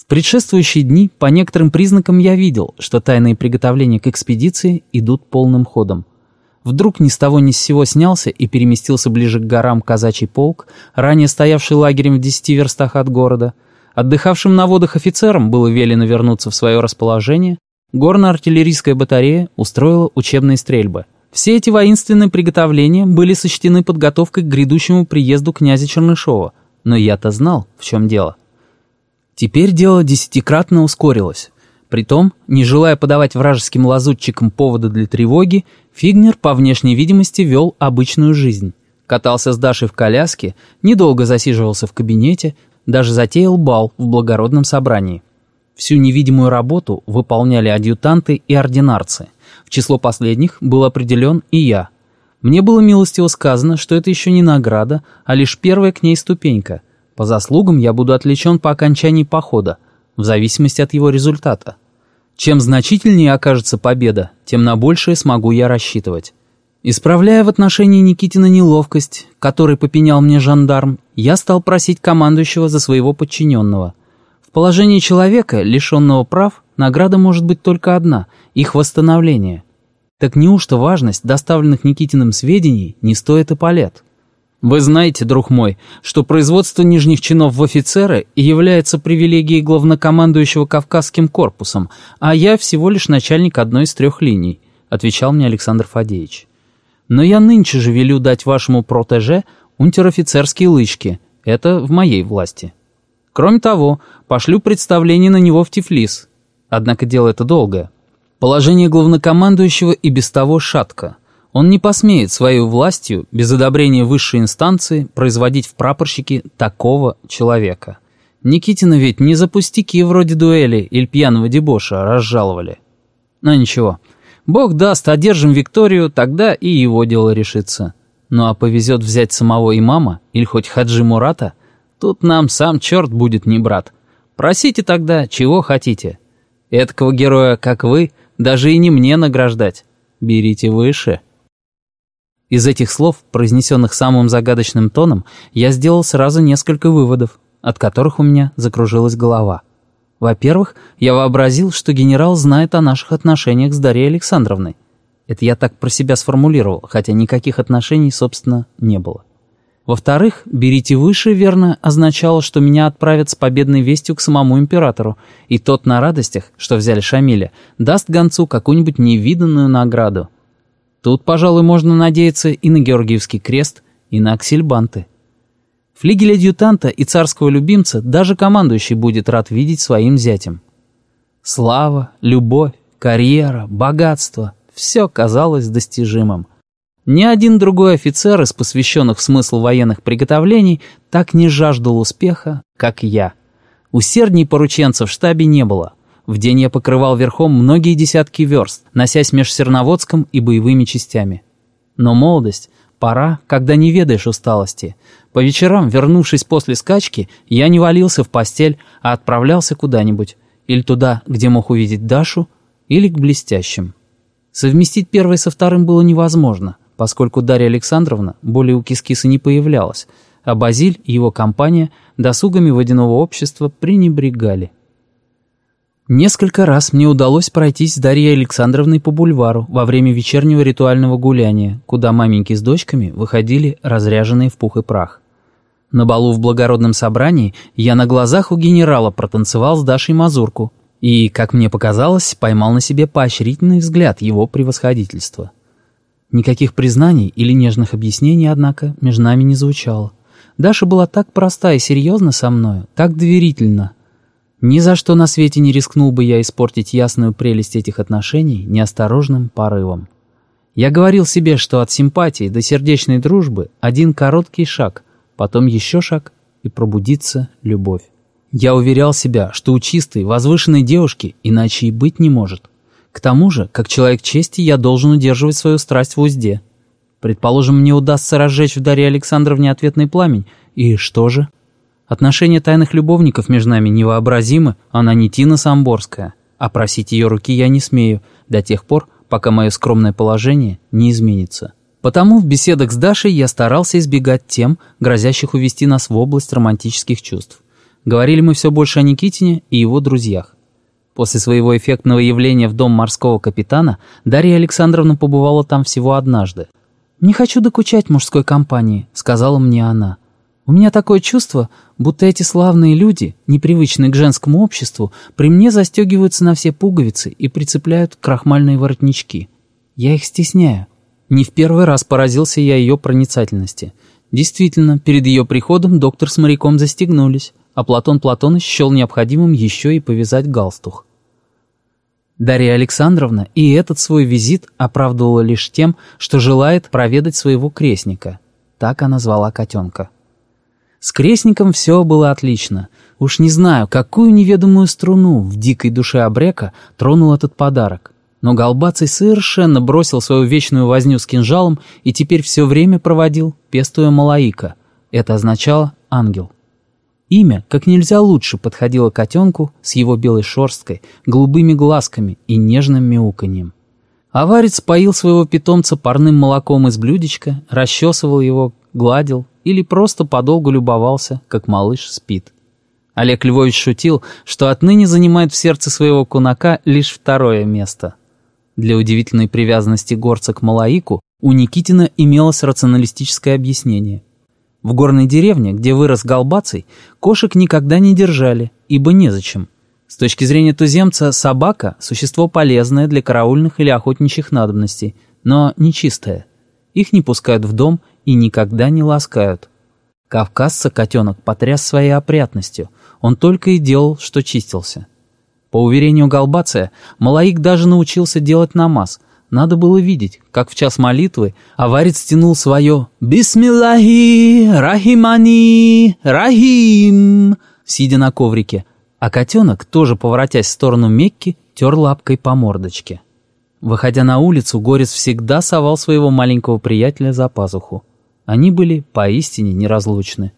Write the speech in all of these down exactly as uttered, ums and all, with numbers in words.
предшествующие дни по некоторым признакам я видел, что тайные приготовления к экспедиции идут полным ходом. Вдруг ни с того ни с сего снялся и переместился ближе к горам казачий полк, ранее стоявший лагерем в десяти верстах от города. Отдыхавшим на водах офицерам было велено вернуться в свое расположение. Горно-артиллерийская батарея устроила учебные стрельбы. Все эти воинственные приготовления были сочтены подготовкой к грядущему приезду князя Чернышова, но я-то знал, в чем дело. Теперь дело десятикратно ускорилось. Притом, не желая подавать вражеским лазутчикам повода для тревоги, Фигнер по внешней видимости вел обычную жизнь. Катался с Дашей в коляске, недолго засиживался в кабинете, даже затеял бал в благородном собрании. Всю невидимую работу выполняли адъютанты и ординарцы. В число последних был определен и я. Мне было милостиво сказано, что это еще не награда, а лишь первая к ней ступенька. По заслугам я буду отличен по окончании похода, в зависимости от его результата. Чем значительнее окажется победа, тем на большее смогу я рассчитывать. Исправляя в отношении Никитина неловкость, которой попенял мне жандарм, я стал просить командующего за своего подчиненного. В положении человека, лишенного прав, награда может быть только одна – их восстановление. Так неужто важность доставленных Никитиным сведений не стоит эполет? Вы знаете, друг мой, что производство нижних чинов в офицеры является привилегией главнокомандующего Кавказским корпусом, а я всего лишь начальник одной из трех линий, отвечал мне Александр Фадеевич. Но я нынче же велю дать вашему протеже унтер-офицерские лычки, это в моей власти. Кроме того, пошлю представление на него в Тифлис, однако дело это долгое. Положение главнокомандующего и без того шатко. Он не посмеет своей властью, без одобрения высшей инстанции, производить в прапорщики такого человека. Никитина ведь не за пустяки вроде дуэли или пьяного дебоша разжаловали. Но ничего, Бог даст, одержим Викторию, тогда и его дело решится. Ну а повезет взять самого имама или хоть Хаджи Мурата, тут нам сам черт будет не брат. Просите тогда, чего хотите. Эдакого героя, как вы, даже и не мне награждать. Берите выше. Из этих слов, произнесенных самым загадочным тоном, я сделал сразу несколько выводов, от которых у меня закружилась голова. Во-первых, я вообразил, что генерал знает о наших отношениях с Дарьей Александровной. Это я так про себя сформулировал, хотя никаких отношений, собственно, не было. Во-вторых, «берите выше» верно означало, что меня отправят с победной вестью к самому императору, и тот на радостях, что взяли Шамиля, даст гонцу какую-нибудь невиданную награду. Тут, пожалуй, можно надеяться и на Георгиевский крест, и на аксельбанты. Флигель адъютанта и царского любимца даже командующий будет рад видеть своим зятем. Слава, любовь, карьера, богатство — все казалось достижимым. Ни один другой офицер из посвященных в смысл военных приготовлений так не жаждал успеха, как я. Усердней порученца в штабе не было. В день я покрывал верхом многие десятки верст, носясь меж Серноводском и боевыми частями. Но молодость — пора, когда не ведаешь усталости. По вечерам, вернувшись после скачки, я не валился в постель, а отправлялся куда-нибудь. Или туда, где мог увидеть Дашу, или к блестящим. Совместить первое со вторым было невозможно, поскольку Дарья Александровна более у Кис-Киса не появлялась, а Базиль и его компания досугами водяного общества пренебрегали. Несколько раз мне удалось пройтись с Дарьей Александровной по бульвару во время вечернего ритуального гуляния, куда маменьки с дочками выходили разряженные в пух и прах. На балу в благородном собрании я на глазах у генерала протанцевал с Дашей мазурку и, как мне показалось, поймал на себе поощрительный взгляд его превосходительства. Никаких признаний или нежных объяснений, однако, между нами не звучало. Даша была так проста и серьезна со мною, так доверительна. Ни за что на свете не рискнул бы я испортить ясную прелесть этих отношений неосторожным порывом. Я говорил себе, что от симпатии до сердечной дружбы один короткий шаг, потом еще шаг, и пробудится любовь. Я уверял себя, что у чистой, возвышенной девушки иначе и быть не может. К тому же, как человек чести, я должен удерживать свою страсть в узде. Предположим, мне удастся разжечь в Дарье Александровне ответный пламень, и что же? Отношения тайных любовников между нами невообразимы, она не Тина Самборская, а просить ее руки я не смею до тех пор, пока мое скромное положение не изменится. Потому в беседах с Дашей я старался избегать тем, грозящих увести нас в область романтических чувств. Говорили мы все больше о Никитине и его друзьях. После своего эффектного явления в дом морского капитана Дарья Александровна побывала там всего однажды. «Не хочу докучать мужской компании», — сказала мне она. «У меня такое чувство, будто эти славные люди, непривычные к женскому обществу, при мне застегиваются на все пуговицы и прицепляют крахмальные воротнички. Я их стесняю». Не в первый раз поразился я ее проницательности. Действительно, перед ее приходом доктор с моряком застегнулись, а Платон Платоныч счел необходимым еще и повязать галстух. Дарья Александровна и этот свой визит оправдывала лишь тем, что желает проведать своего крестника. Так она звала котенка. С крестником все было отлично. Уж не знаю, какую неведомую струну в дикой душе абрека тронул этот подарок. Но Голбаций совершенно бросил свою вечную возню с кинжалом и теперь все время проводил, пестуя малаика. Это означало «ангел». Имя как нельзя лучше подходило котенку с его белой шерсткой, голубыми глазками и нежным мяуканьем. Аварец поил своего питомца парным молоком из блюдечка, расчесывал его, гладил или просто подолгу любовался, как малыш спит. Олег Львович шутил, что отныне занимает в сердце своего кунака лишь второе место. Для удивительной привязанности горца к малаику у Никитина имелось рационалистическое объяснение. В горной деревне, где вырос Голбаций, кошек никогда не держали, ибо незачем. С точки зрения туземца, собака – существо полезное для караульных или охотничьих надобностей, но нечистое. Их не пускают в дом и никогда не ласкают. Кавказца котенок потряс своей опрятностью, он только и делал, что чистился. По уверению Голбация, малаик даже научился делать намаз. Надо было видеть, как в час молитвы аварец тянул свое «Бисмиллахи, рахимани, рахим», сидя на коврике, а котенок, тоже поворотясь в сторону Мекки, тер лапкой по мордочке. Выходя на улицу, горец всегда совал своего маленького приятеля за пазуху. Они были поистине неразлучны.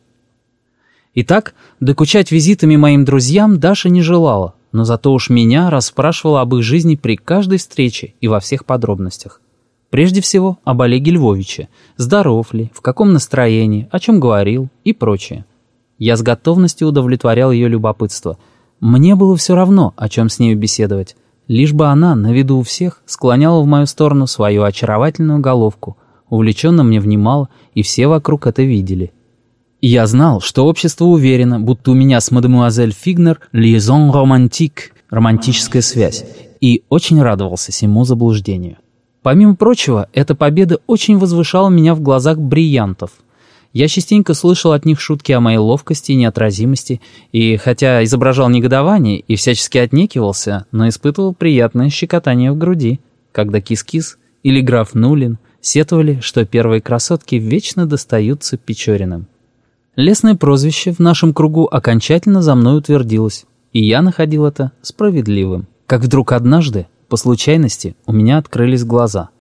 Итак, докучать визитами моим друзьям Даша не желала, но зато уж меня расспрашивала об их жизни при каждой встрече и во всех подробностях. Прежде всего, об Олеге Львовиче, здоров ли, в каком настроении, о чем говорил и прочее. Я с готовностью удовлетворял ее любопытство. Мне было все равно, о чем с нею беседовать, лишь бы она, на виду у всех, склоняла в мою сторону свою очаровательную головку, увлеченно мне внимала, и все вокруг это видели. И я знал, что общество уверено, будто у меня с мадемуазель Фигнер «liaison romantique» — романтическая связь, и очень радовался сему заблуждению. Помимо прочего, эта победа очень возвышала меня в глазах бриллиантов. Я частенько слышал от них шутки о моей ловкости и неотразимости, и хотя изображал негодование и всячески отнекивался, но испытывал приятное щекотание в груди, когда Кис-Кис или граф Нулин сетовали, что первые красотки вечно достаются Печориным. Лестное прозвище в нашем кругу окончательно за мной утвердилось, и я находил это справедливым. Как вдруг однажды, по случайности, у меня открылись глаза.